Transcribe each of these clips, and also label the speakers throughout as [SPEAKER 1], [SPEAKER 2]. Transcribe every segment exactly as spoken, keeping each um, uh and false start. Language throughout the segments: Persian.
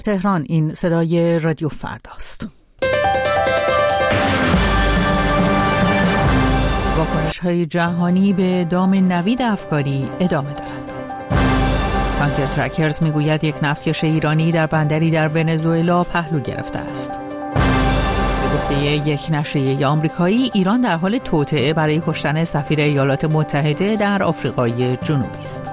[SPEAKER 1] تهران، این صدای رادیو فرداست. واکنش‌های جهانی به دام نوید افکاری ادامه دارد. تانکر ترکرز میگوید یک نفتکش ایرانی در بندری در ونزوئلا پهلو گرفته است. به گفته یک نشریه آمریکایی، ایران در حال توطئه برای کشتن سفیر ایالات متحده در آفریقای جنوبی است.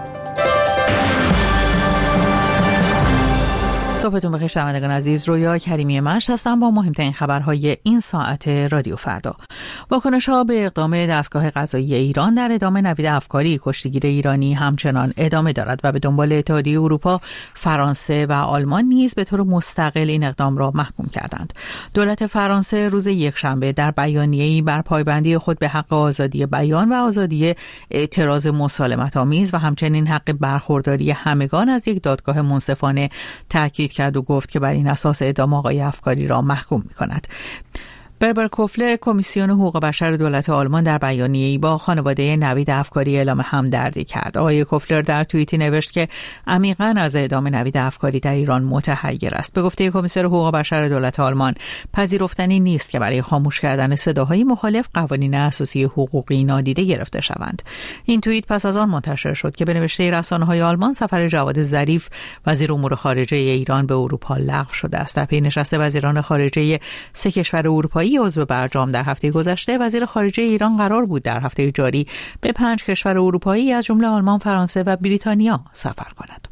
[SPEAKER 1] صبحتون بخیر شنوندگان عزیز، رویا کریمی مشت هستم با مهمترین خبرهای این ساعت رادیو فردا. واکنش‌ها به اقدام دستگاه قضایی ایران در اعدام نوید افکاری کشتیگیر ایرانی همچنان ادامه دارد و به دنبال اتحادیه اروپا، فرانسه و آلمان نیز به طور مستقل این اقدام را محکوم کردند. دولت فرانسه روز یکشنبه در بیانیه‌ای بر پایبندی خود به حق آزادی بیان و آزادی اعتراض مسالمت‌آمیز و همچنین حق برخورداری همگان از یک دادگاه منصفانه تاکید کرد و گفت که بر این اساس اعدام آقای افکاری را محکوم می‌کند. بربر کوفلر، کمیسیون حقوق بشر دولت آلمان، در بیانیه‌ای با خانواده نوید افکاری اعلام همدردی کرد. آقای کوفلر در توییتی نوشت که عمیقاً از اعدام نوید افکاری در ایران متحیر است. به گفته کمیسیون حقوق بشر دولت آلمان، پذیرفتنی نیست که برای خاموش کردن صداهای مخالف قوانین اساسی حقوقی نادیده گرفته شوند. این توییت پس از آن منتشر شد که به نوشته رسانه‌های آلمان سفر جواد ظریف، وزیر امور خارجه ایران، به اروپا لغو شده است. در پی نشست وزیران خارجه سه کشور اروپایی عضو برجام در هفته گذشته، وزیر خارجه ایران قرار بود در هفته جاری به پنج کشور اروپایی از جمله آلمان، فرانسه و بریتانیا سفر کند.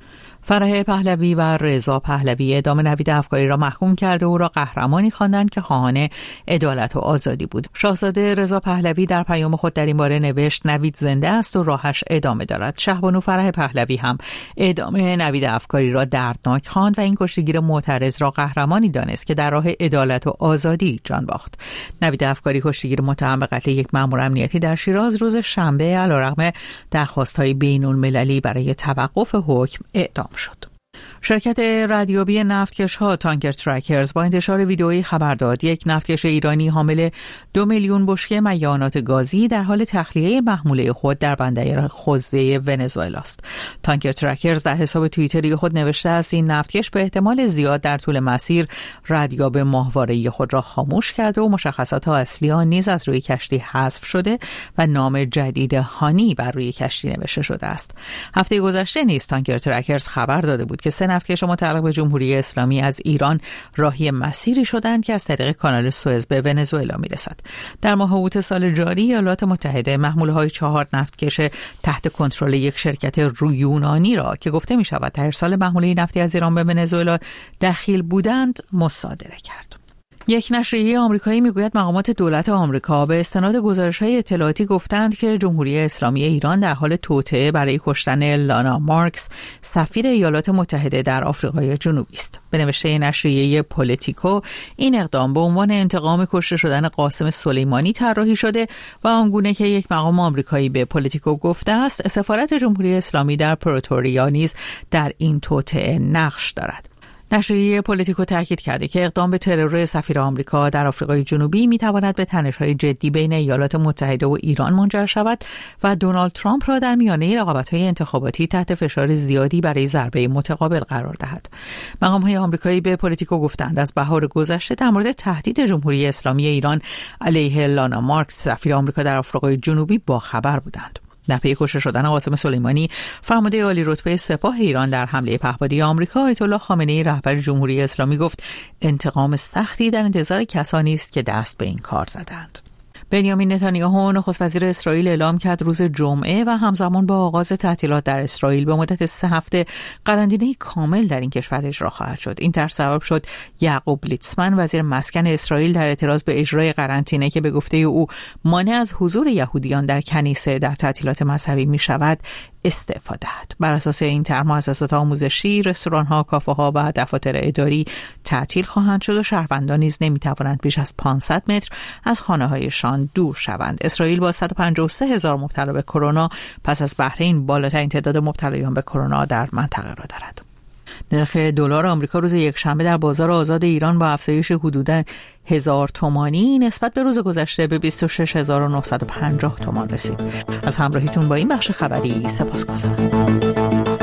[SPEAKER 1] فرح پهلوی و رضا پهلوی اعدام نوید افکاری را محکوم کرده او را قهرمانی خواندند که خواهان عدالت و آزادی بود. شاهزاده رضا پهلوی در پیام خود در این باره نوشت: نوید زنده است و راهش ادامه دارد. شهبانو فرح پهلوی هم اعدام نوید افکاری را دردناک خواند و این کشتیگیر معترض را قهرمانی دانست که در راه عدالت و آزادی جان باخت. نوید افکاری، کشتیگیر متهم به قتل یک مأمور امنیتی در شیراز، روز شنبه علیرغم درخواست‌های بین‌المللی برای توقف حکم اعدام شد. شرکت ردیابی نفتکش‌ها تانکر ترکرز با انتشار ویدئویی خبر داد یک نفتکش ایرانی حامل دو میلیون بشکه مایعات گازی در حال تخلیه محموله خود در بندر خوزه ونزوئلا است. تانکر ترکرز در حساب توییتری خود نوشته است این نفتکش به احتمال زیاد در طول مسیر ردیاب ماهواره‌ای خود را خاموش کرده و مشخصات اصلی آن نیز از روی کشتی حذف شده و نام جدید هانی بر روی کشتی نوشته شده است. هفته گذشته نیز تانکر ترکرز خبر داده بود که سه نفتکش متعلق به جمهوری اسلامی از ایران راهی مسیری شدند که از طریق کانال سوئز به ونزوئلا میرسد. در ماه اوت سال جاری ایالات متحده محموله‌های چهار نفتکش تحت کنترل یک شرکت یونانی را که گفته می شود در ارسال محموله نفتی از ایران به ونزوئلا دخیل بودند مصادره کرد. یک نشریه آمریکایی میگوید مقامات دولت آمریکا به استناد گزارش‌های اطلاعاتی گفتند که جمهوری اسلامی ایران در حال توطئه برای کشتن لانا مارکس، سفیر ایالات متحده در آفریقای جنوبی است. به نوشته نشریه پولیتیکو، این اقدام به عنوان انتقام کشته شدن قاسم سلیمانی طراحی شده و آنگونه که یک مقام آمریکایی به پولیتیکو گفته است، سفارت جمهوری اسلامی در پروتوریا نیز در این توطئه نقش دارد. نشریه پولیتیکو تاکید کرده که اقدام به ترور سفیر آمریکا در آفریقای جنوبی میتواند به تنش‌های جدی بین ایالات متحده و ایران منجر شود و دونالد ترامپ را در میانه رقابت‌های انتخاباتی تحت فشار زیادی برای ضربه متقابل قرار دهد. مقام‌های آمریکایی به پولیتیکو گفتند از بهار گذشته در مورد تهدید جمهوری اسلامی ایران علیه لانا مارکس، سفیر آمریکا در آفریقای جنوبی، با خبر بودند. در پی کشته شدن قاسم سلیمانی، فرمانده عالی رتبه سپاه ایران در حمله پهپادی آمریکا، آیت الله خامنه‌ای رهبر جمهوری اسلامی گفت انتقام سختی در انتظار کسانی است که دست به این کار زدند. بنیامین نتانیاهو، نخست وزیر اسرائیل، اعلام کرد روز جمعه و همزمان با آغاز تعطیلات در اسرائیل به مدت سه هفته قرنطینه کامل در این کشور اجرا خواهد شد. این طرح سبب شد یعقوب لیتسمن، وزیر مسکن اسرائیل، در اعتراض به اجرای قرنطینه که به گفته او مانع از حضور یهودیان در کنیسه در تعطیلات مذهبی می شود، استعفا دهد. بر اساس این طرح مؤسسات آموزشی، رستوران‌ها، کافه‌ها و دفاتر اداری تعطیل خواهند شد و شهروندان نیز نمی‌توانند بیش از پانصد متر از خانه‌هایشان دور شوند. اسرائیل با صد و پنجاه و سه هزار مبتلا به کرونا پس از بحرین بالاترین تعداد مبتلایان به کرونا در منطقه را دارد. نرخ دلار آمریکا روز یکشنبه در بازار آزاد ایران با افزایش حدوداً هزار تومانی نسبت به روز گذشته به بیست و شش هزار و نهصد و پنجاه تومان رسید. از همراهیتون با این بخش خبری سپاسگزارم.